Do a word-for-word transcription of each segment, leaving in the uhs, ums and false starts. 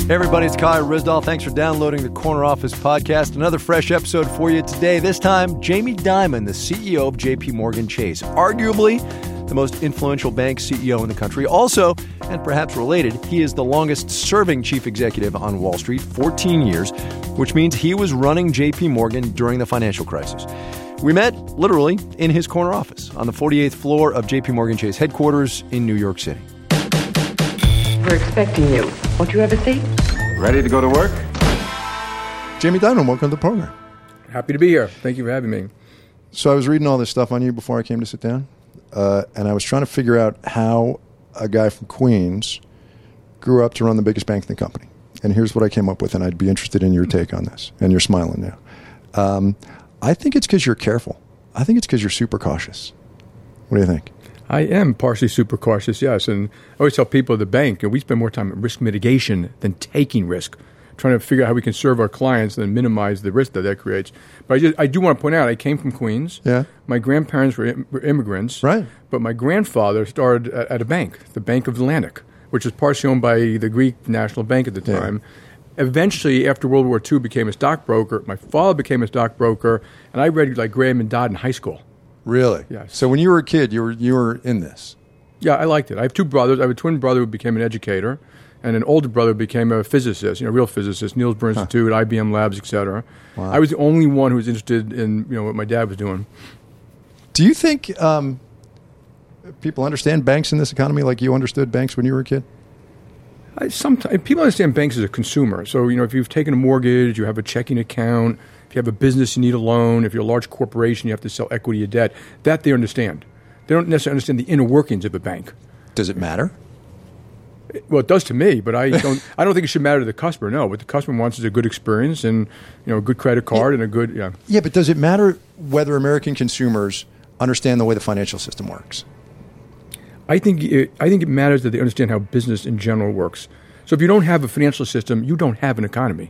Hey everybody, it's Kai Ryssdal. Thanks for downloading the Corner Office podcast. Another fresh episode for you today. This time, Jamie Dimon, the C E O of J P Morgan Chase, arguably the most influential bank C E O in the country. Also, and perhaps related, he is the longest-serving chief executive on Wall Street, fourteen years, which means he was running J P Morgan during the financial crisis. We met, literally, in his corner office on the forty-eighth floor of J P Morgan Chase headquarters in New York City. We're expecting you. Won't you have a seat? Ready to go to work? Jamie Dimon, welcome to the program. Happy to be here. Thank you for having me. So I was reading all this stuff on you before I came to sit down, uh, and I was trying to figure out how a guy from Queens grew up to run the biggest bank in the company. And here's what I came up with, and I'd be interested in your take on this. And you're smiling now. Um, I think it's because you're careful. I think it's because you're super cautious. What do you think? I am partially super cautious, yes. And I always tell people at the bank, you know, we spend more time at risk mitigation than taking risk, trying to figure out how we can serve our clients and then minimize the risk that that creates. But I, just, I do want to point out, I came from Queens. Yeah. My grandparents were, were immigrants. Right. But my grandfather started at, at a bank, the Bank of Atlantic, which was partially owned by the Greek National Bank at the time. Yeah. Eventually, after World War Two, became a stockbroker. My father became a stockbroker, and I read like Graham and Dodd in high school. Really? Yes. So when you were a kid, you were you were in this? Yeah, I liked it. I have two brothers. I have a twin brother who became an educator, and an older brother who became a physicist, you know, a real physicist, Niels Bohr Institute, huh. I B M Labs, et cetera. Wow. I was the only one who was interested in, you know, what my dad was doing. Do you think um, people understand banks in this economy like you understood banks when you were a kid? I, sometimes people understand banks as a consumer. So, you know, if you've taken a mortgage, you have a checking account. If you have a business, you need a loan. If you're a large corporation, you have to sell equity or debt. That they understand. They don't necessarily understand the inner workings of a bank. Does it matter? Well, it does to me, but I don't. I don't think it should matter to the customer. No, what the customer wants is a good experience and, you know, a good credit card yeah. and a good yeah. Yeah, but does it matter whether American consumers understand the way the financial system works? I think it, I think it matters that they understand how business in general works. So if you don't have a financial system, you don't have an economy.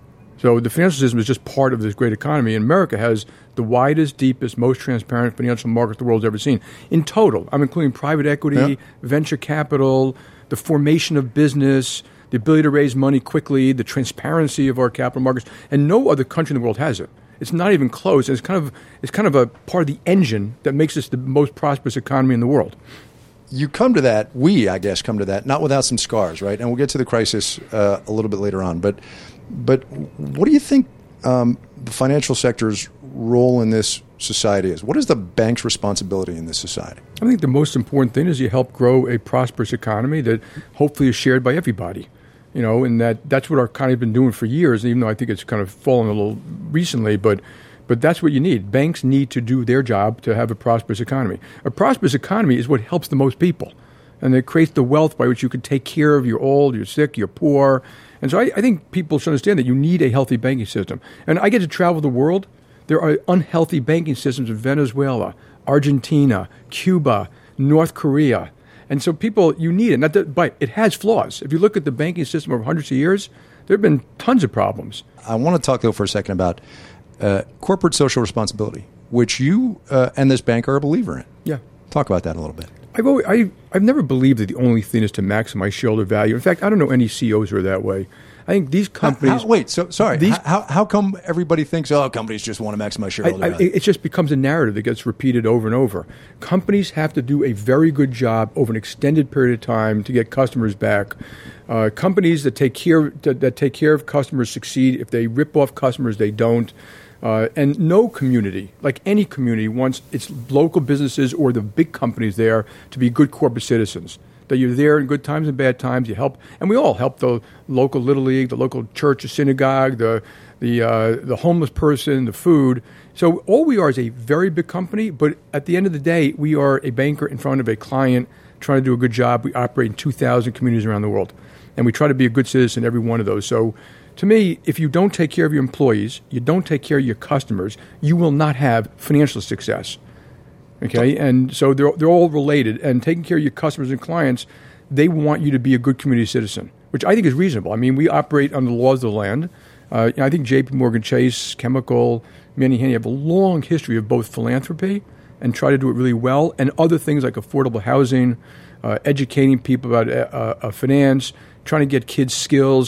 So the financial system is just part of this great economy. And America has the widest, deepest, most transparent financial market the world's ever seen. In total, I'm including private equity, yeah. venture capital, the formation of business, the ability to raise money quickly, the transparency of our capital markets. And no other country in the world has it. It's not even close. It's kind of it's kind of a part of the engine that makes us the most prosperous economy in the world. You come to that, we, I guess, come to that, not without some scars, right? And we'll get to the crisis uh, a little bit later on. But but what do you think um, the financial sector's role in this society is? What is the bank's responsibility in this society? I think the most important thing is you help grow a prosperous economy that hopefully is shared by everybody. You know, and that that's what our economy has been doing for years, even though I think it's kind of fallen a little recently, but But that's what you need. Banks need to do their job to have a prosperous economy. A prosperous economy is what helps the most people. And it creates the wealth by which you can take care of your old, you're sick, you're poor. And so I, I think people should understand that you need a healthy banking system. And I get to travel the world. There are unhealthy banking systems in Venezuela, Argentina, Cuba, North Korea. And so people, you need it. Not that, but it has flaws. If you look at the banking system over hundreds of years, there have been tons of problems. I want to talk, though, for a second about Uh, corporate social responsibility, which you uh, and this bank are a believer in. Yeah. Talk about that a little bit. I've always, I, I've never believed that the only thing is to maximize shareholder value. In fact, I don't know any C E Os who are that way. I think these companies... How, how, wait, so sorry. These, how, how come everybody thinks, oh, companies just want to maximize shareholder I, I, value? It just becomes a narrative that gets repeated over and over. Companies have to do a very good job over an extended period of time to get customers back. Uh, companies that take care that, that take care of customers succeed. If they rip off customers, they don't. Uh, and no community, like any community, wants its local businesses or the big companies there to be good corporate citizens. That you're there in good times and bad times. You help, and we all help the local Little League, the local church, the synagogue, the the uh, the homeless person, the food. So all we are is a very big company, but at the end of the day, we are a banker in front of a client trying to do a good job. We operate in two thousand communities around the world, and we try to be a good citizen in every one of those. So to me, if you don't take care of your employees, you don't take care of your customers, you will not have financial success. Okay, and so they're they're all related. And taking care of your customers and clients, they want you to be a good community citizen, which I think is reasonable. I mean, we operate under the laws of the land. Uh, I think J P Morgan Chase, Chemical, Manny Hanny have a long history of both philanthropy and try to do it really well, and other things like affordable housing, uh, educating people about uh, uh, finance, trying to get kids skills.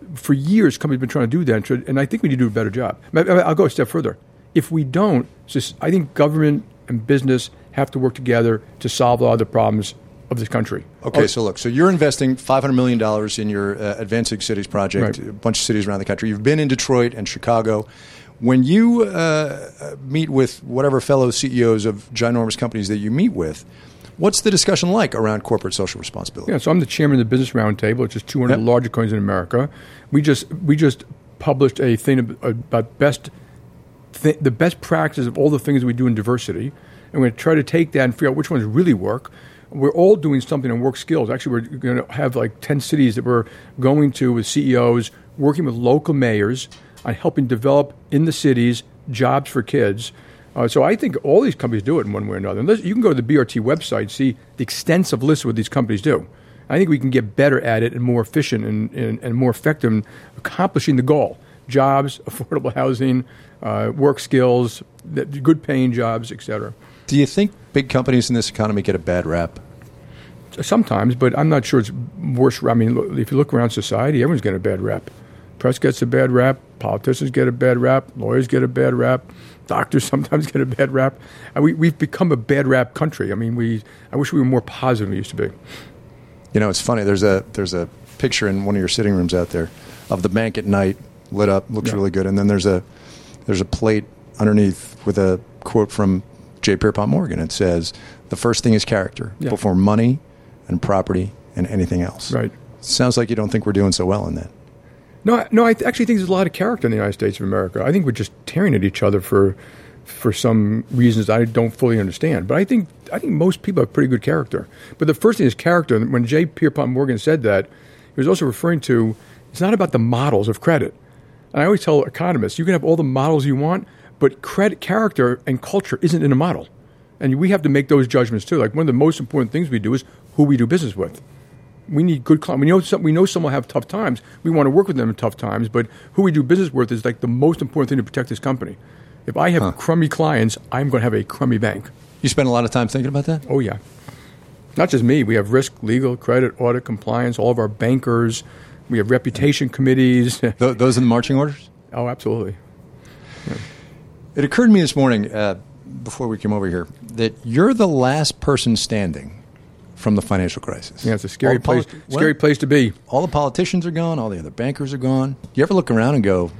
for years, companies have been trying to do that, and I think we need to do a better job. I'll go a step further. If we don't, just, I think government and business have to work together to solve a lot of the problems of this country. Okay, oh, so look, so you're investing five hundred million dollars in your uh, Advancing Cities project, right. a bunch of cities around the country. You've been in Detroit and Chicago. When you uh, meet with whatever fellow C E Os of ginormous companies that you meet with, what's the discussion like around corporate social responsibility? Yeah, so I'm the chairman of the Business Roundtable, which is two hundred yep. larger companies in America. We just we just published a thing about best th- the best practices of all the things we do in diversity, and we're going to try to take that and figure out which ones really work. We're all doing something on work skills. Actually, we're going to have like ten cities that we're going to with C E Os, working with local mayors on helping develop in the cities jobs for kids. Uh, so I think all these companies do it in one way or another. Unless, you can go to the B R T website, see the extensive list of what these companies do. I think we can get better at it and more efficient and, and, and more effective in accomplishing the goal. Jobs, affordable housing, uh, work skills, good paying jobs, et cetera. Do you think big companies in this economy get a bad rap? Sometimes, but I'm not sure it's worse. I mean, if you look around society, everyone's getting a bad rap. Press gets a bad rap. Politicians get a bad rap. Lawyers get a bad rap. Doctors sometimes get a bad rap. And we, we've become a bad rap country. I mean, we. I wish we were more positive than we used to be. You know, it's funny. There's a there's a picture in one of your sitting rooms out there of the bank at night, lit up, looks yeah. really good. And then there's a there's a plate underneath with a quote from J. Pierpont Morgan. It says, "The first thing is character yeah. before money and property and anything else." Right. Sounds like you don't think we're doing so well in that. No, no. I th- actually think there's a lot of character in the United States of America. I think we're just tearing at each other for for some reasons I don't fully understand. But I think I think most people have pretty good character. But the first thing is character. And when J. Pierpont Morgan said that, he was also referring to it's not about the models of credit. And I always tell economists, you can have all the models you want, but credit, character, and culture isn't in a model. And we have to make those judgments too. Like one of the most important things we do is who we do business with. We need good clients. We know some, we know someone will have tough times. We want to work with them in tough times, but who we do business with is like the most important thing to protect this company. If I have huh. crummy clients, I'm going to have a crummy bank. You spend a lot of time thinking about that? Oh, yeah. Not just me. We have risk, legal, credit, audit, compliance, all of our bankers. We have reputation committees. Th- those are the marching orders? Oh, absolutely. Yeah. It occurred to me this morning, uh, before we came over here, that you're the last person standing from the financial crisis. Yeah, it's a scary poli- place. Scary place to be. All the politicians are gone. All the other bankers are gone. You ever look around and go,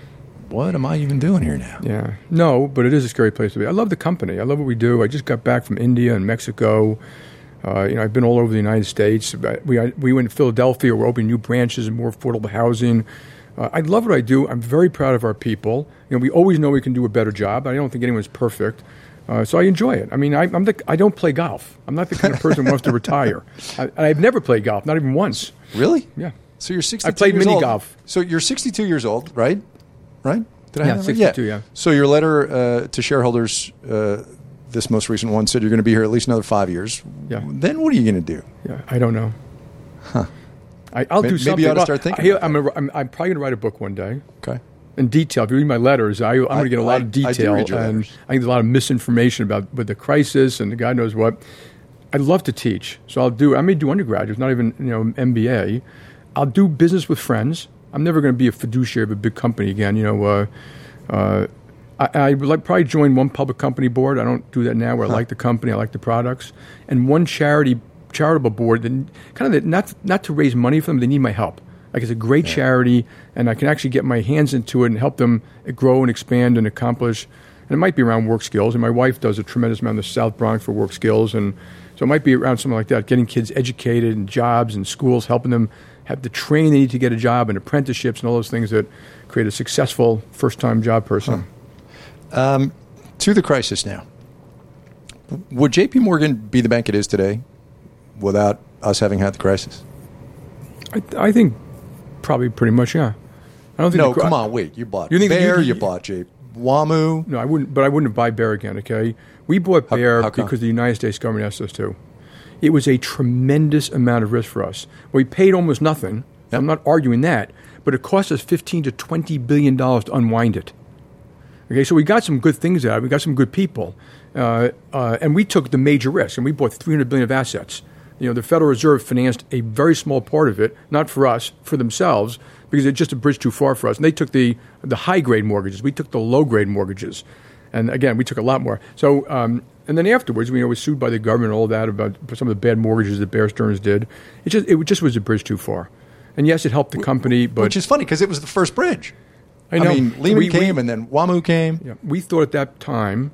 what am I even doing here now? Yeah. No, but it is a scary place to be. I love the company. I love what we do. I just got back from India and Mexico. Uh, you know, I've been all over the United States. We I, we went to Philadelphia. We're opening new branches and more affordable housing. Uh, I love what I do. I'm very proud of our people. You know, we always know we can do a better job. I don't think anyone's perfect. Uh, so I enjoy it. I mean, I, I'm the, I don't play golf. I'm not the kind of person who wants to retire. I, I've never played golf, not even once. Really? Yeah. So you're sixty-two I played years mini old. golf. So you're sixty-two years old, right? Right? Did I yeah, have that sixty-two, right? yeah. So your letter uh, to shareholders, uh, this most recent one, said you're going to be here at least another five years. Yeah. Then what are you going to do? Yeah, I don't know. Huh. I, I'll maybe, do something. Maybe you ought to start thinking I, about I'm, that. a, I'm, I'm probably going to write a book one day. Okay. In detail. If you read my letters, I, I'm going to get a lot I, of detail. I do read your and letters. I think there's a lot of misinformation about with the crisis and God knows what. I'd love to teach. So I'll do, I may do undergraduate, not even, you know, M B A. I'll do business with friends. I'm never going to be a fiduciary of a big company again. You know, uh, uh, I, I would like, probably join one public company board. I don't do that now where huh. I like the company, I like the products. And one charity, charitable board, that kind of the, not, not to raise money for them, they need my help. Like it's a great yeah. charity, and I can actually get my hands into it and help them grow and expand and accomplish. And it might be around work skills. And my wife does a tremendous amount in the South Bronx for work skills. And so it might be around something like that, getting kids educated and jobs and schools, helping them have the training they need to get a job and apprenticeships and all those things that create a successful first-time job person. Huh. Um, to the crisis now. Would J P Morgan be the bank it is today without us having had the crisis? I, I think probably pretty much, yeah. I don't think. No, the, come on, wait. You bought you think Bear, you, you, you bought J. WAMU. No, I wouldn't. But I wouldn't buy Bear again. Okay, we bought Bear how, how because the United States government asked us to. It was a tremendous amount of risk for us. We paid almost nothing. Yep. I'm not arguing that, but it cost us fifteen to twenty billion dollars to unwind it. Okay, so we got some good things out of it. We got some good people, uh, uh, and we took the major risk, and we bought three hundred billion dollars of assets. You know, the Federal Reserve financed a very small part of it, not for us, for themselves, because it's just a bridge too far for us. And they took the the high grade mortgages. We took the low grade mortgages, and again, we took a lot more. So, um, and then afterwards, we you know, was sued by the government and all that about some of the bad mortgages that Bear Stearns did. It just it just was a bridge too far. And yes, it helped the company, but which is funny because it was the first bridge. I know. I mean, Lehman we, came, we, and then WAMU came. Yeah, we thought at that time,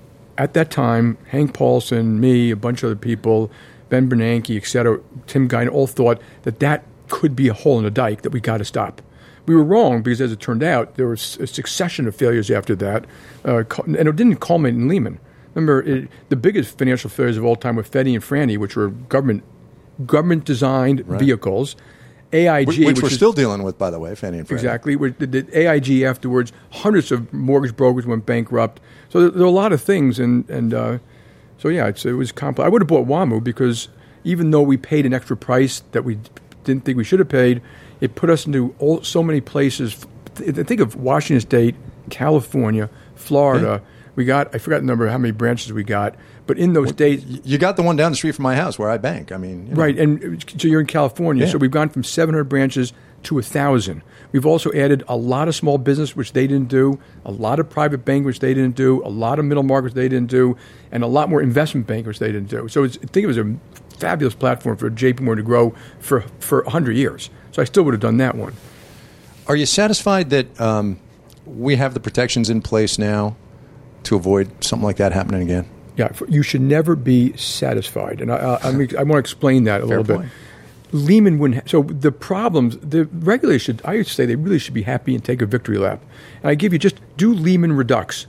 at that time, Hank Paulson, me, a bunch of other people, Ben Bernanke, et cetera, Tim Guy, all thought that that could be a hole in the dike that we got to stop. We were wrong because, as it turned out, there was a succession of failures after that, uh, and it didn't culminate in Lehman. Remember, it, the biggest financial failures of all time were Freddie and Fannie, which were government government designed right. vehicles. A I G, which, which we're is, still dealing with, by the way, Fannie and Freddie. Exactly. The, the A I G afterwards, hundreds of mortgage brokers went bankrupt. So there, there are a lot of things, and and uh, so yeah, it's, it was complex. I would have bought WAMU because even though we paid an extra price that we didn't think we should have paid, it put us into all, so many places. Think of Washington State, California, Florida. Yeah. We got, I forgot the number of how many branches we got, but in those well, states. You got the one down the street from my house where I bank. I mean, you know. Right, and so you're in California. Yeah. So we've gone from seven hundred branches to one thousand. We've also added a lot of small business, which they didn't do, a lot of private bank, which they didn't do, a lot of middle markets they didn't do, and a lot more investment bankers they didn't do. So it's, I think it was a fabulous platform for J P Morgan to grow for, for one hundred years. So I still would have done that one. Are you satisfied that um, we have the protections in place now to avoid something like that happening again? Yeah, you should never be satisfied. And I, I, I, mean, I want to explain that a Fair little point. bit. Lehman wouldn't. Ha- so the problems, the regulators should, I would say they really should be happy and take a victory lap. And I give you just do Lehman Redux.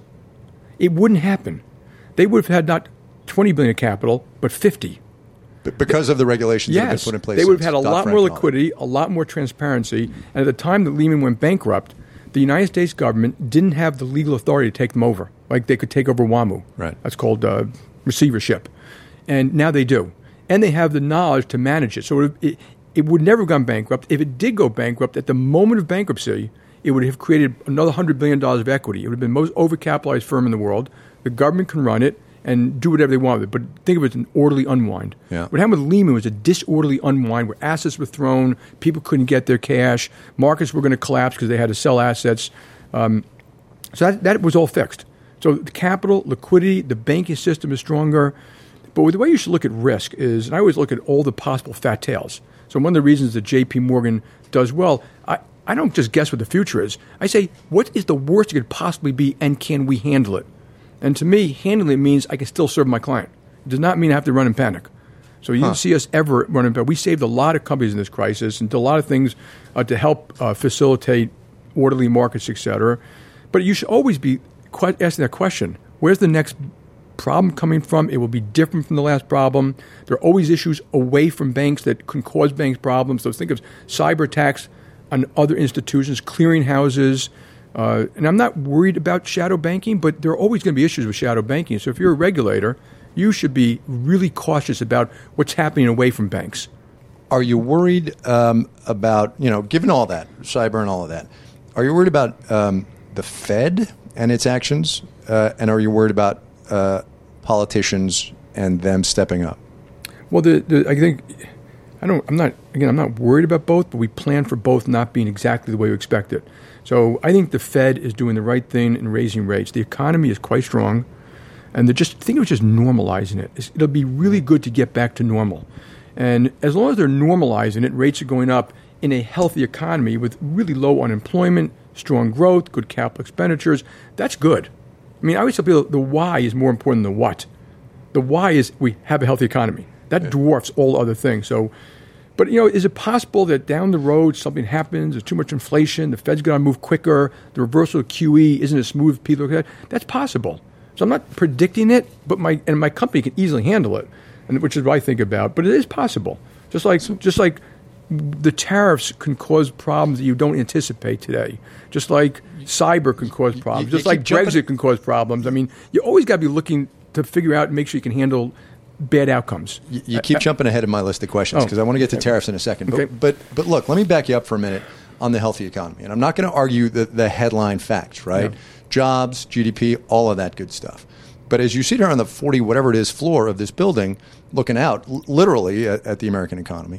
It wouldn't happen. They would have had not twenty billion dollars of capital, but fifty. But because of the regulations yes, that have been put in place. They would have had a lot Dodd-Frank more liquidity, a lot more transparency. And at the time that Lehman went bankrupt, the United States government didn't have the legal authority to take them over. Like they could take over WAMU. Right. That's called uh, receivership. And now they do. And they have the knowledge to manage it. So it, it, it would never have gone bankrupt. If it did go bankrupt, at the moment of bankruptcy, it would have created another one hundred billion dollars of equity. It would have been the most overcapitalized firm in the world. The government can run it and do whatever they want with it. But think of it as an orderly unwind. Yeah. What happened with Lehman was a disorderly unwind where assets were thrown, people couldn't get their cash, markets were going to collapse because they had to sell assets. Um, so that, that was all fixed. So the capital, liquidity, the banking system is stronger. But the way you should look at risk is, and I always look at all the possible fat tails. So one of the reasons that J P Morgan does well, I, I don't just guess what the future is. I say, what is the worst it could possibly be, and can we handle it? And to me, handling it means I can still serve my client. It does not mean I have to run in panic. So you huh. didn't see us ever run in panic. We saved a lot of companies in this crisis and did a lot of things uh, to help uh, facilitate orderly markets, et cetera. But you should always be que- asking that question. Where's the next problem coming from? It will be different from the last problem. There are always issues away from banks that can cause banks problems. So think of cyber attacks on other institutions, clearinghouses. Uh, and I'm not worried about shadow banking, but there are always going to be issues with shadow banking. So if you're a regulator, you should be really cautious about what's happening away from banks. Are you worried um, about, you know, given all that, cyber and all of that, are you worried about um, the Fed and its actions? Uh, and are you worried about uh, politicians and them stepping up? Well, the, the, I think, I don't, I'm not, again, I'm not worried about both, but we plan for both not being exactly the way we expect it. So I think the Fed is doing the right thing in raising rates. The economy is quite strong, and they're just, I think it was just normalizing it. It's, it'll be really good to get back to normal. And as long as they're normalizing it, rates are going up in a healthy economy with really low unemployment, strong growth, good capital expenditures, that's good. I mean, I always tell people the why is more important than the what. The why is we have a healthy economy. That yeah. dwarfs all other things. So, but, you know, is it possible that down the road something happens, there's too much inflation, the Fed's going to move quicker, the reversal of Q E isn't as smooth as people look at? That's possible. So I'm not predicting it, but my and my company can easily handle it, and which is what I think about. But it is possible. Just like just like the tariffs can cause problems that you don't anticipate today. Just like cyber can cause problems. You, you just like jumping. Brexit can cause problems. I mean, you always got to be looking to figure out and make sure you can handle bad outcomes. You, you keep uh, jumping ahead of my list of questions because oh, I want to get to tariffs in a second. Okay. But, but but look, let me back you up for a minute on the healthy economy. And I'm not going to argue the, the headline facts, right? Yeah. Jobs, G D P, all of that good stuff. But as you sit here on the forty, whatever it is, floor of this building, looking out l- literally at, at the American economy,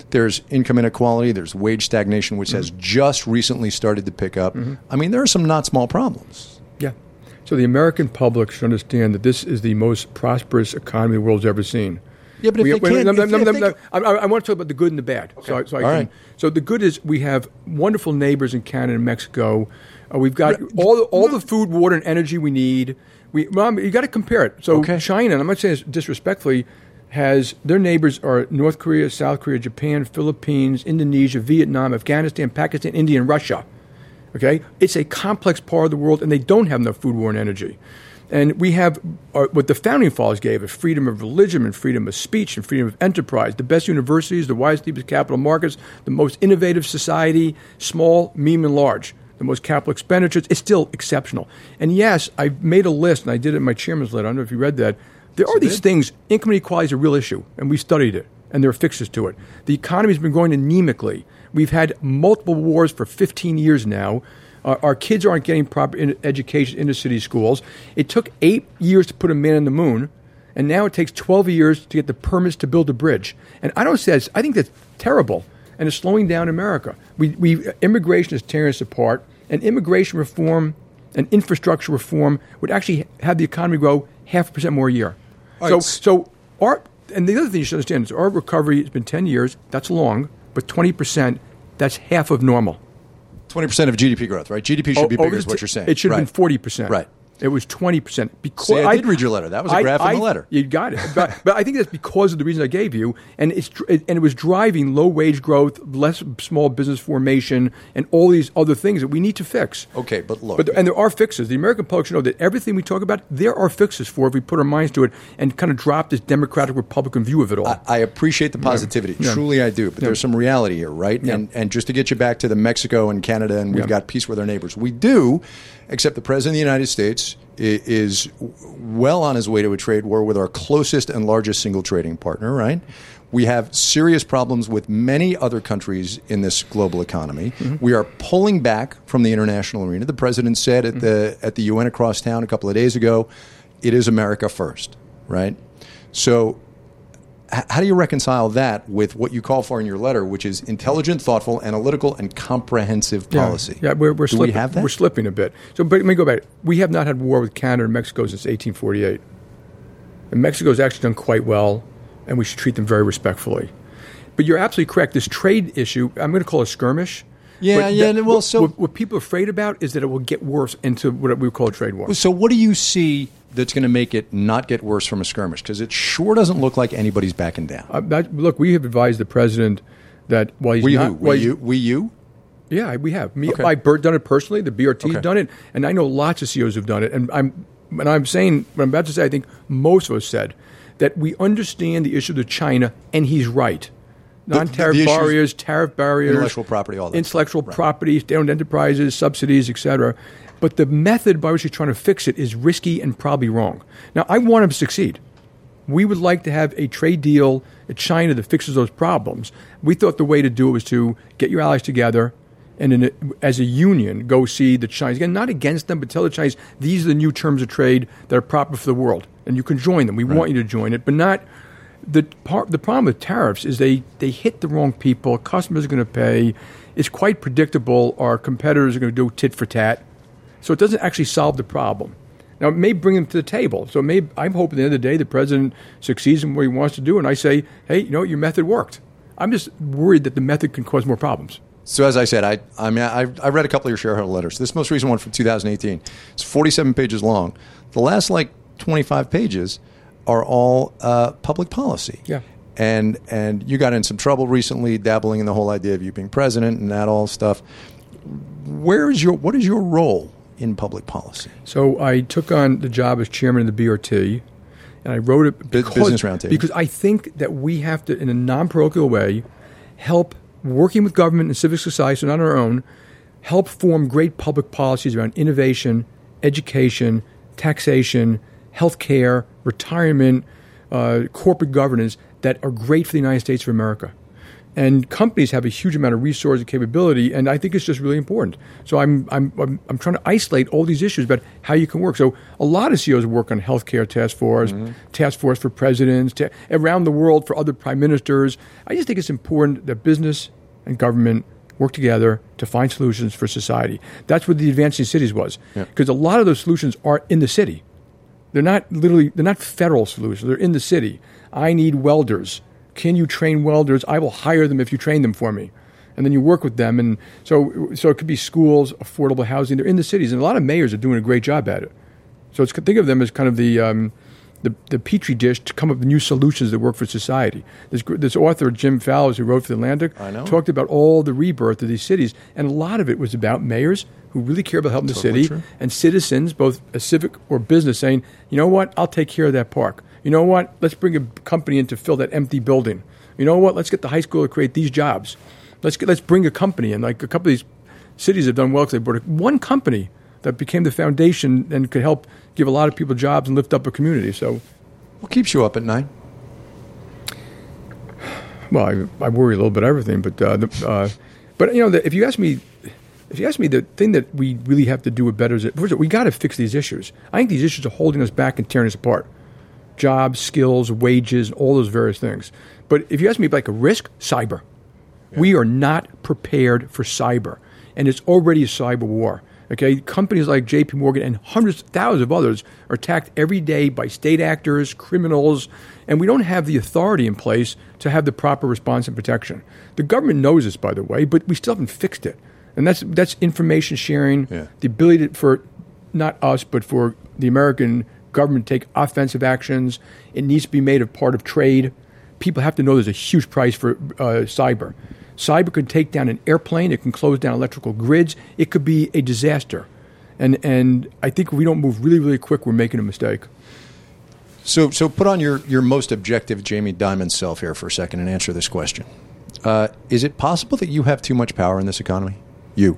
There's income inequality. There's wage stagnation, which mm-hmm. has just recently started to pick up. Mm-hmm. I mean, there are some not small problems. Yeah. So the American public should understand that this is the most prosperous economy the world's ever seen. Yeah, but if we, they can't... No, no, if, no, if no, they no, I, I want to talk about the good and the bad. Okay. So, so, I all can, right. so the good is we have wonderful neighbors in Canada and Mexico. Uh, we've got all the, all the food, water, and energy we need. We, Mom, you got to compare it. So okay. China, and I'm not saying this disrespectfully, has their neighbors are North Korea, South Korea, Japan, Philippines, Indonesia, Vietnam, Afghanistan, Pakistan, India, and Russia. Okay, it's a complex part of the world, and they don't have enough food, water, and energy. And we have uh, what the Founding Fathers gave us, freedom of religion and freedom of speech and freedom of enterprise, the best universities, the widest, deepest capital markets, the most innovative society, small, medium, and large, the most capital expenditures. It's still exceptional. And yes, I made a list, and I did it in my chairman's letter. I don't know if you read that. There are these things. Income inequality is a real issue, and we studied it, and there are fixes to it. The economy has been growing anemically. We've had multiple wars for fifteen years now. Uh, our kids aren't getting proper in- education in the city schools. It took eight years to put a man on the moon, and now it takes twelve years to get the permits to build a bridge. And I don't say that's, I think that's terrible, and it's slowing down America. We, we immigration is tearing us apart, and immigration reform and infrastructure reform would actually have the economy grow half a percent more a year. All so, right. so our and the other thing you should understand is our recovery has been ten years. That's long, but twenty percent, that's half of normal. twenty percent of G D P growth, right? G D P should be oh, bigger is what you're saying. It should have right. been forty percent. Right. It was twenty percent. Because See, I did read your letter. That was a graph I, in the letter. You got it. But, but I think that's because of the reason I gave you. And it's and it was driving low wage growth, less small business formation, and all these other things that we need to fix. Okay, but look. But, and there are fixes. The American public should know that everything we talk about, there are fixes for if we put our minds to it and kind of drop this Democratic Republican view of it all. I, I appreciate the positivity. Yeah. Truly I do. But Yeah. there's some reality here, right? Yeah. And and just to get you back to the Mexico and Canada, and we've Yeah. got peace with our neighbors. We do, except the President of the United States is well on his way to a trade war with our closest and largest single trading partner, right? We have serious problems with many other countries in this global economy. Mm-hmm. We are pulling back from the international arena. The President said at mm-hmm. the at the U N across town a couple of days ago, it is America first, right? So how do you reconcile that with what you call for in your letter, which is intelligent, thoughtful, analytical, and comprehensive policy? Yeah, yeah we're, we're Do slipping. we have that? We're slipping a bit. So, but let me go back. We have not had war with Canada and Mexico since eighteen forty-eight. And Mexico's actually done quite well, and we should treat them very respectfully. But you're absolutely correct. This trade issue, I'm going to call it a skirmish. Yeah, But yeah. that- well, what, so what, what people are afraid about is that it will get worse into what we call a trade war. so what do you see that's going to make it not get worse from a skirmish? Because it sure doesn't look like anybody's backing down. Uh, that, look, we have advised the president that while he's we not, who? while We he's- you? We you? Yeah, we have. Me, Okay. I've done it personally. The B R T's Okay. done it, and I know lots of C E Os who've done it. And I'm, and I'm saying what I'm about to say. I think most of us said that we understand the issue of China, and he's right. Non-tariff the issues- barriers, tariff barriers, Intellectual property, all that intellectual stuff. Right. property, state-owned enterprises, subsidies, et cetera. But the method by which he's trying to fix it is risky and probably wrong. Now, I want him to succeed. We would like to have a trade deal at China that fixes those problems. We thought the way to do it was to get your allies together and in a, as a union go see the Chinese. Again, not against them, but tell the Chinese these are the new terms of trade that are proper for the world. And you can join them. We Right. want you to join it, but not the part. The problem with tariffs is they, they hit the wrong people. Customers are going to pay. It's quite predictable. Our competitors are going to do tit for tat. So it doesn't actually solve the problem. Now, it may bring them to the table. So it may, I'm hoping at the end of the day the president succeeds in what he wants to do, and I say, hey, you know, your method worked. I'm just worried that the method can cause more problems. So as I said, I I mean I, I read a couple of your shareholder letters. This most recent one from two thousand eighteen. It's forty-seven pages long. The last like twenty-five pages are all uh, public policy. Yeah. And and you got in some trouble recently, dabbling in the whole idea of you being president and that all stuff. Where is your what is your role in public policy? So I took on the job as chairman of the B R T, and I wrote it because, Business Roundtable. because I think that we have to, in a non-parochial way, help working with government and civic society, so not on our own, help form great public policies around innovation, education, taxation, healthcare, retirement, uh, corporate governance that are great for the United States of America. And companies have a huge amount of resource and capability, and I think it's just really important. So I'm I'm I'm, I'm trying to isolate all these issues about how you can work. So a lot of C E Os work on healthcare task force, mm-hmm. task force for presidents, ta- around the world for other prime ministers. I just think it's important that business and government work together to find solutions for society. That's what the Advancing Cities was, because yeah. a lot of those solutions are in the city. They're not literally they're not federal solutions. They're in the city. I need welders. Can you train welders? I will hire them if you train them for me. And then you work with them. And so so it could be schools, affordable housing. They're in the cities. And a lot of mayors are doing a great job at it. So it's, think of them as kind of the, um, the the petri dish to come up with new solutions that work for society. This, this author, Jim Fallows, who wrote for The Atlantic, I know. talked about all the rebirth of these cities. And a lot of it was about mayors who really care about helping totally the city true. And citizens, both a civic or business, saying, you know what, I'll take care of that park. You know what? Let's bring a company in to fill that empty building. You know what? Let's get the high school to create these jobs. Let's get, let's bring a company in. Like a couple of these cities have done well because they brought one company that became the foundation and could help give a lot of people jobs and lift up a community. So, what keeps you up at night? Well, I, I worry a little bit of everything, but uh, the, uh, but you know, the, if you ask me, if you ask me, the thing that we really have to do better is that, first of all, we got to fix these issues. I think these issues are holding us back and tearing us apart. Jobs, skills, wages, all those various things. But if you ask me like a risk, cyber. Yeah. We are not prepared for cyber. And it's already a cyber war. Okay, companies like J P Morgan and hundreds of thousands of others are attacked every day by state actors, criminals, and we don't have the authority in place to have the proper response and protection. The government knows this, by the way, but we still haven't fixed it. And that's that's information sharing, yeah. the ability to, for not us, but for the American government to take offensive actions. It needs to be made a part of trade. People have to know there's a huge price for uh, cyber. Cyber could take down an airplane. It can close down electrical grids. It could be a disaster. And and I think if we don't move really, really quick, we're making a mistake. So so put on your, your most objective Jamie Dimon self here for a second and answer this question. Uh, is it possible that you have too much power in this economy? You.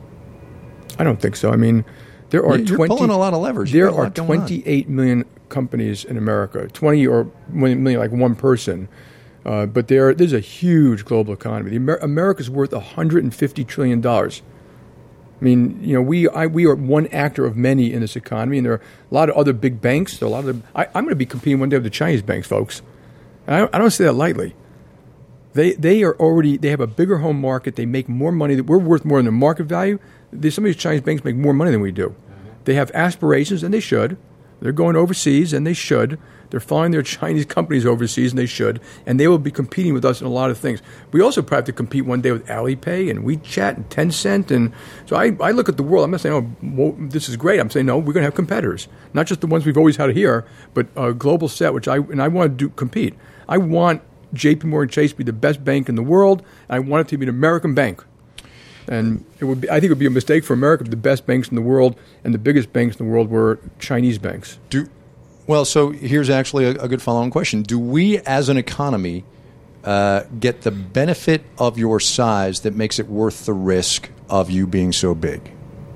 I don't think so. I mean, there are You're twenty, pulling a lot of levers. There are twenty-eight million companies in America, twenty or million, like one person. Uh, but there, there's a huge global economy. The Amer- America's worth one hundred fifty trillion dollars. I mean, you know, we I, we are one actor of many in this economy, and there are a lot of other big banks. There are a lot of the, I, I'm going to be competing one day with the Chinese banks, folks. And I, I don't say that lightly. They they are already they have a bigger home market. They make more money. We're worth more than their market value. Some of these Chinese banks make more money than we do. They have aspirations, and they should. They're going overseas, and they should. They're following their Chinese companies overseas, and they should. And they will be competing with us in a lot of things. We also probably have to compete one day with Alipay and WeChat and Tencent. And so I, I look at the world. I'm not saying, oh, well, this is great. I'm saying, no, we're going to have competitors. Not just the ones we've always had here, but a global set, which I and I want to do, compete. I want J P Morgan Chase to be the best bank in the world. And I want it to be an American bank. And it would be, I think it would be a mistake for America if the best banks in the world and the biggest banks in the world were Chinese banks. Do Well, so here's actually a, a good follow-on question. Do we as an economy uh, get the benefit of your size that makes it worth the risk of you being so big?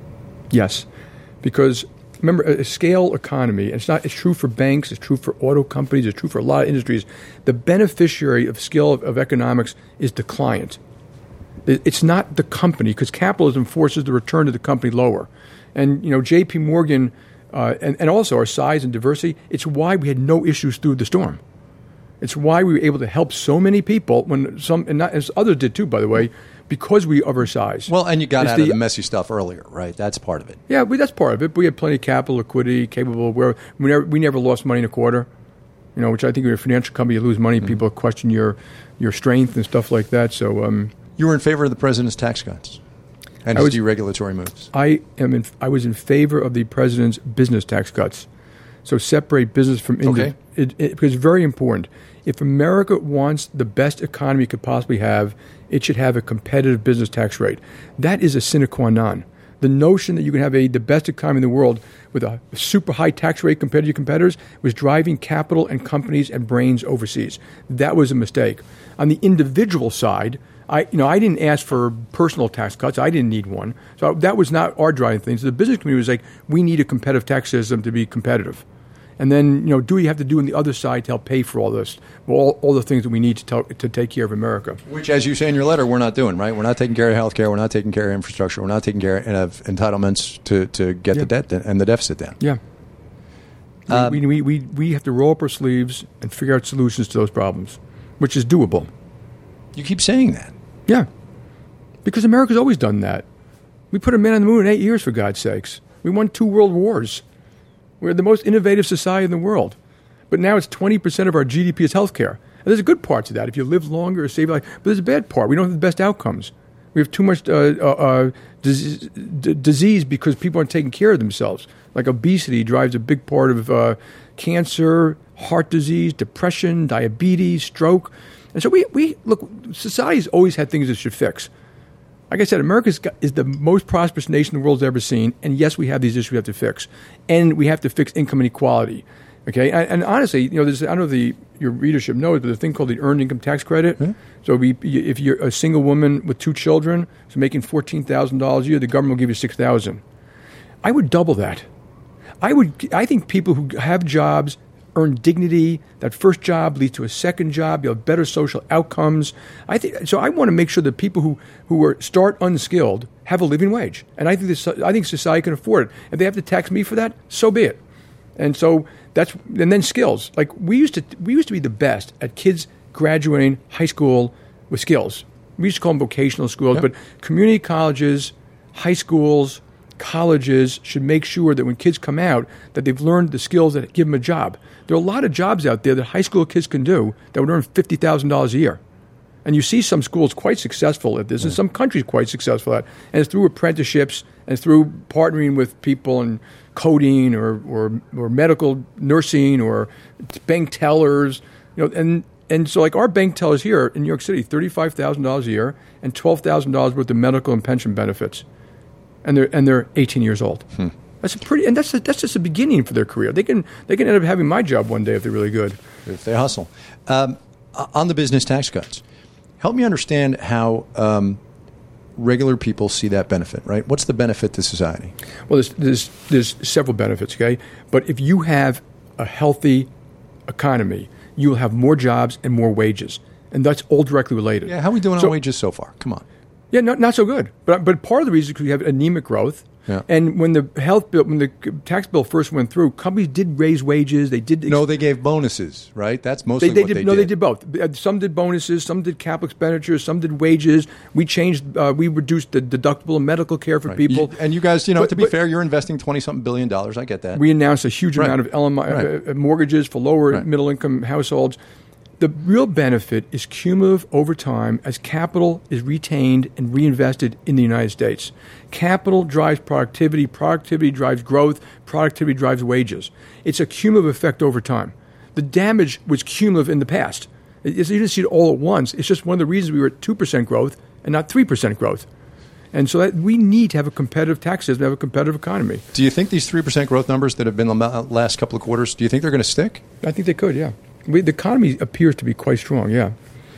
Yes. Because remember, a scale economy, and it's not it's true for banks, it's true for auto companies, it's true for a lot of industries. The beneficiary of scale of, of economics is the client. It's not the company, because capitalism forces the return to the company lower. And, you know, J P Morgan, uh, and, and also our size and diversity, it's why we had no issues through the storm. It's why we were able to help so many people, when some, and not, as others did too, by the way, because we of our size. Well, and you got it's out the, of the messy stuff earlier, right? That's part of it. Yeah, we, that's part of it. But we had plenty of capital, liquidity, capable. Where we never, we never lost money in a quarter. You know, which I think when you're a financial company, you lose money, mm-hmm. people question your your strength and stuff like that. So. Um, You were in favor of the president's tax cuts and his was, deregulatory moves. I am. In, I was in favor of the president's business tax cuts. So separate business from India. Okay. It, it, because it's very important. If America wants the best economy it could possibly have, it should have a competitive business tax rate. That is a sine qua non. The notion that you can have a the best economy in the world with a super high tax rate compared to your competitors was driving capital and companies and brains overseas. That was a mistake. On the individual side, I, you know, I didn't ask for personal tax cuts. I didn't need one. So that was not our driving thing. So the business community was like, we need a competitive tax system to be competitive. And then, you know, do we have to do on the other side to help pay for all this, all, all the things that we need to, tell, to take care of America? Which, as you say in your letter, we're not doing, right? We're not taking care of health care. We're not taking care of infrastructure. We're not taking care of entitlements to, to get Yeah. the debt and the deficit down. Yeah. Um, we, we, we, we have to roll up our sleeves and figure out solutions to those problems, which is doable. You keep saying that. Yeah. Because America's always done that. We put a man on the moon in eight years, for God's sakes. We won two world wars. We're the most innovative society in the world. But now it's twenty percent of our G D P is healthcare. And there's a good part to that, if you live longer or save life. But there's a bad part. We don't have the best outcomes. We have too much uh, uh, uh, disease, d- disease because people aren't taking care of themselves. Like obesity drives a big part of uh, cancer, heart disease, depression, diabetes, stroke. And so we, we look, society's always had things it should fix. Like I said, America is the most prosperous nation the world's ever seen. And yes, we have these issues we have to fix. And we have to fix income inequality. Okay, and, and honestly, you know, there's, I don't know if the, your readership knows, but there's a thing called the Earned Income Tax Credit. Hmm? So we, if you're a single woman with two children, so making fourteen thousand dollars a year, the government will give you six thousand dollars. I would double that. I would. I think people who have jobs earn dignity. That first job leads to a second job. You have better social outcomes. I think so. I want to make sure that people who, who are start unskilled have a living wage, and I think this. I think society can afford it. If they have to tax me for that, so be it. And so that's and then skills. Like we used to, we used to be the best at kids graduating high school with skills. We used to call them vocational schools, yep. But community colleges, high schools, colleges should make sure that when kids come out, that they've learned the skills that give them a job. There are a lot of jobs out there that high school kids can do that would earn fifty thousand dollars a year. And you see some schools quite successful at this, and some countries quite successful at it. And it's through apprenticeships, and it's through partnering with people in coding or, or, or medical nursing or bank tellers. You know, and, and so like our bank tellers here in New York City, thirty-five thousand dollars a year and twelve thousand dollars worth of medical and pension benefits. And they're, and they're eighteen years old. Hmm. That's a pretty, and that's a, that's just the beginning for their career. They can they can end up having my job one day if they're really good. If they hustle. Um, on the business tax cuts, help me understand how um, regular people see that benefit, right? What's the benefit to society? Well, there's, there's, there's several benefits, okay? But if you have a healthy economy, you will have more jobs and more wages. And that's all directly related. Yeah, how are we doing so, on wages so far? Come on. Yeah, not not so good. But but part of the reason is because you have anemic growth. Yeah. And when the health bill, when the tax bill first went through, companies did raise wages. They did. Ex- no, they gave bonuses, right? That's mostly they, they what did, they no, did. No, they did both. Some did bonuses. Some did capital expenditures. Some did wages. We changed. Uh, we reduced the deductible and medical care for right. people. You, and you guys, you know, but, to be but, fair, you're investing twenty something billion dollars. I get that. We announced a huge right. amount of L M I right. uh, mortgages for lower right. middle income households. The real benefit is cumulative over time as capital is retained and reinvested in the United States. Capital drives productivity, productivity drives growth, productivity drives wages. It's a cumulative effect over time. The damage was cumulative in the past. It's, you didn't see it all at once. It's just one of the reasons we were at two percent growth and not three percent growth. And so that we need to have a competitive tax system, have a competitive economy. Do you think these three percent growth numbers that have been the last couple of quarters, do you think they're going to stick? I think they could, yeah. We, the economy appears to be quite strong, yeah.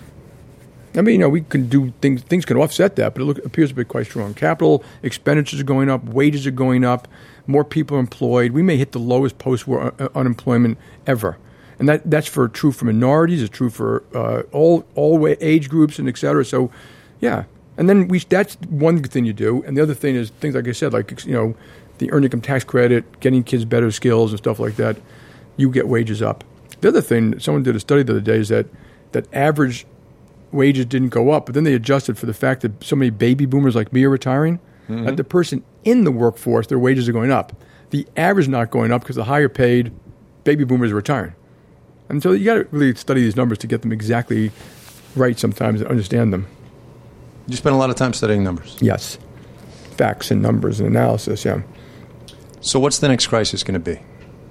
I mean, you know, we can do things, things can offset that, but it look, appears to be quite strong. Capital expenditures are going up, wages are going up, more people are employed. We may hit the lowest post-war un- unemployment ever. And that, that's for true for minorities, it's true for uh, all all age groups and et cetera. So, yeah. And then we that's one thing you do. And the other thing is things like I said, like, you know, the earned income tax credit, getting kids better skills and stuff like that. You get wages up. The other thing, someone did a study the other day, is that, that average wages didn't go up, but then they adjusted for the fact that so many baby boomers like me are retiring, mm-hmm. that the person in the workforce, their wages are going up. The average is not going up because the higher paid baby boomers are retiring. And so you got to really study these numbers to get them exactly right sometimes and understand them. You spend a lot of time studying numbers. Yes. Facts and numbers and analysis, yeah. So what's the next crisis going to be?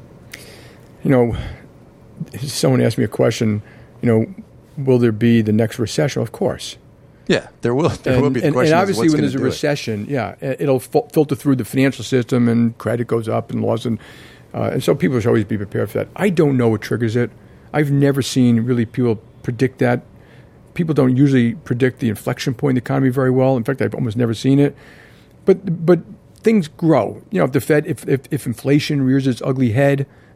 You know, someone asked me a question, you know, will there be the next recession? Of course. Yeah, there will. There and, will be the and, question. And obviously, when there's a it. recession, yeah, it'll f- filter through the financial system, and credit goes up, and laws, and uh, and so people should always be prepared for that. I don't know what triggers it. I've never seen really people predict that. People don't usually predict the inflection point in the economy very well. In fact, I've almost never seen it. But but things grow. You know, if the Fed, if if, if inflation rears its ugly head.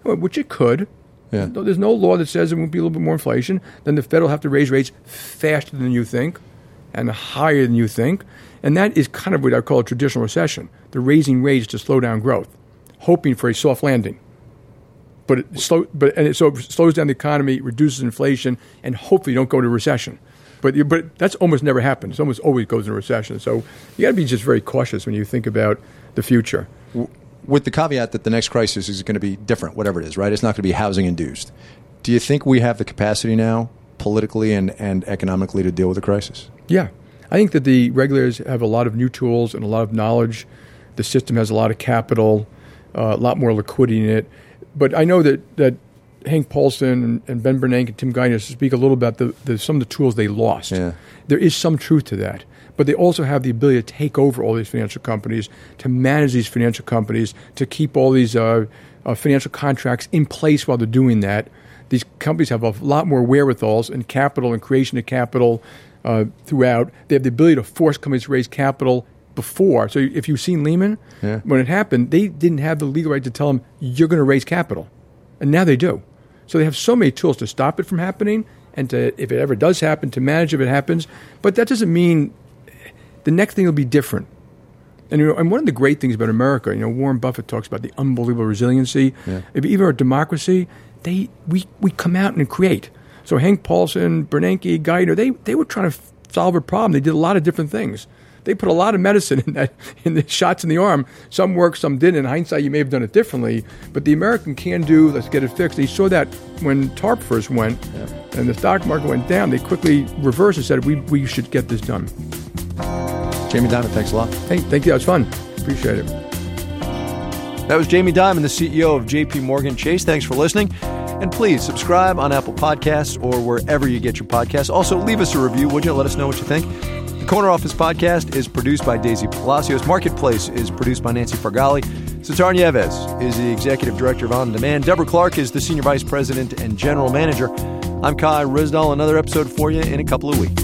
which it could. Yeah. There's no law that says it won't be a little bit more inflation. Then the Fed will have to raise rates faster than you think and higher than you think. And that is kind of what I call a traditional recession. They're raising rates to slow down growth, hoping for a soft landing. But it slow, but and it, so it slows down the economy, reduces inflation, and hopefully you don't go into recession. But but that's almost never happens. It almost always goes into recession. So you got to be just very cautious when you think about the future. With the caveat that the next crisis is going to be different, whatever it is, right? It's not going to be housing induced. Do you think we have the capacity now, politically and, and economically, to deal with the crisis? Yeah. I think that the regulators have a lot of new tools and a lot of knowledge. The system has a lot of capital, uh, a lot more liquidity in it. But I know that, that Hank Paulson and, and Ben Bernanke and Tim Geithner speak a little about the, the, some of the tools they lost. Yeah. There is some truth to that. But they also have the ability to take over all these financial companies, to manage these financial companies, to keep all these uh, uh, financial contracts in place while they're doing that. These companies have a lot more wherewithals and capital and creation of capital uh, throughout. They have the ability to force companies to raise capital before. So if you've seen Lehman, yeah. when it happened, they didn't have the legal right to tell them, you're going to raise capital. And now they do. So they have so many tools to stop it from happening and to, if it ever does happen, to manage if it happens. But that doesn't mean the next thing will be different. And, you know, and one of the great things about America, you know, Warren Buffett talks about the unbelievable resiliency. Yeah. If even our democracy, they we, we come out and create. So Hank Paulson, Bernanke, Geithner, they they were trying to f- solve a problem. They did a lot of different things. They put a lot of medicine in that in the shots in the arm. Some worked, some didn't. In hindsight, you may have done it differently. But the American can do, let's get it fixed. They saw that when TARP first went yeah. and the stock market went down, they quickly reversed and said, we, we should get this done. Jamie Dimon, thanks a lot. Hey, thank you. That was fun. Appreciate it. That was Jamie Dimon, the C E O of J P Morgan Chase. Thanks for listening. And please subscribe on Apple Podcasts or wherever you get your podcasts. Also, leave us a review, would you? Let us know what you think. The Corner Office podcast is produced by Daisy Palacios. Marketplace is produced by Nancy Fargali. Sitar Nieves is the executive director of On Demand. Deborah Clark is the senior vice president and general manager. I'm Kai Ryssdal. Another episode for you in a couple of weeks.